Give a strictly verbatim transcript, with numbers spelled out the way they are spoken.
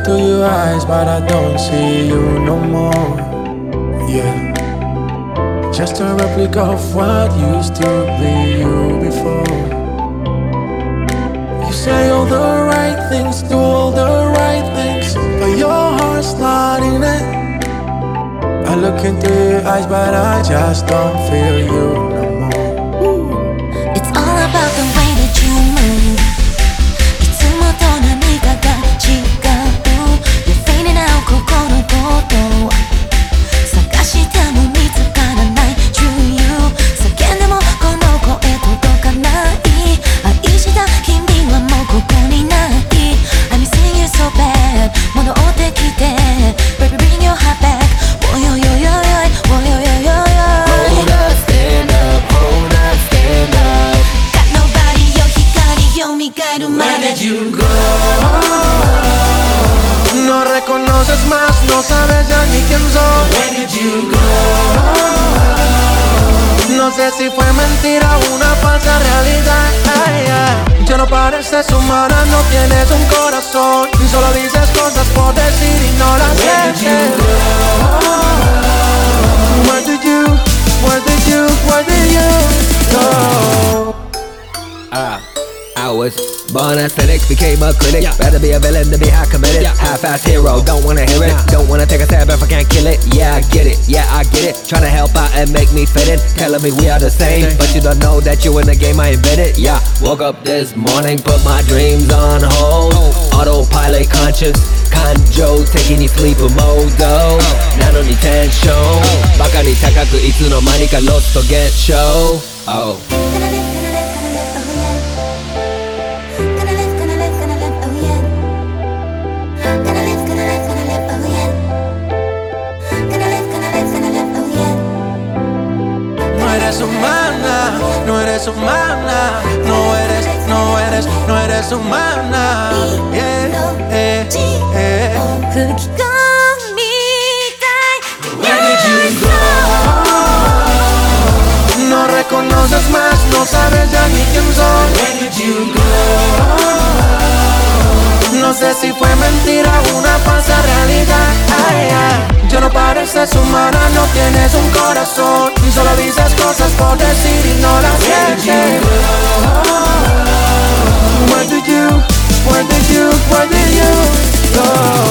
into your eyes, but I don't see you no more. Yeah, just a replica of what used to be you before. You say all the right things, do all the right things, but your heart's not in it. I look into your eyes, but I just don't feel you no more. It's all about the way that you move. いつもと何かが違う You're fading out ここのこと探しても見つからない True you 叫んでもこの声届かない愛した君はもうここにない I'm missing you so bad 戻ってきて Baby bring your heart back Oh yo yo yo yo Oh yo yo yo yo Hold up, stand up, hold up, stand up Got nobody よ光よみがえるま Where で did you go? No reconoces más, no sabes ya ni quién soy. Where did you go? No sé si fue mentira o una falsa realidad. Ay, ay. Ya no pareces humana, no tienes un corazón. Y solo dices cosas por decir y no las Where did sientes. you go? Where did you, where did you, where did you go? Uh, I was born a cynic, became a critic. Yeah. Rather be a villain than be high committed. Yeah. Half-ass hero, don't wanna hear it. Nah. Don't wanna take a stab if I can't kill it. Yeah, I get it, yeah, I get it. Trying to help out and make me fit in. Telling me we are the same, okay. But you don't know that you in the game I invented. Yeah, woke up this morning, put my dreams on hold. Oh. Autopilot conscious, kanjo, taking you sleep mode though. Oh. なのにテンション、oh. バカに高くいつの間にかロスト現象。Oh. No eres humana, no eres humana, no eres, no eres, no eres humana. Yeah, eh, eh. 吹き込みたい Where did you go? No reconoces más, no sabes ya ni quién soy. Where did you go? No sé si fue mentira o una falsa realidad. Ay, ay. Ya no pareces humana, no tienes un corazón. Y solo dices cosas por decir y no las sientes. Where did you, where did you, where did you go?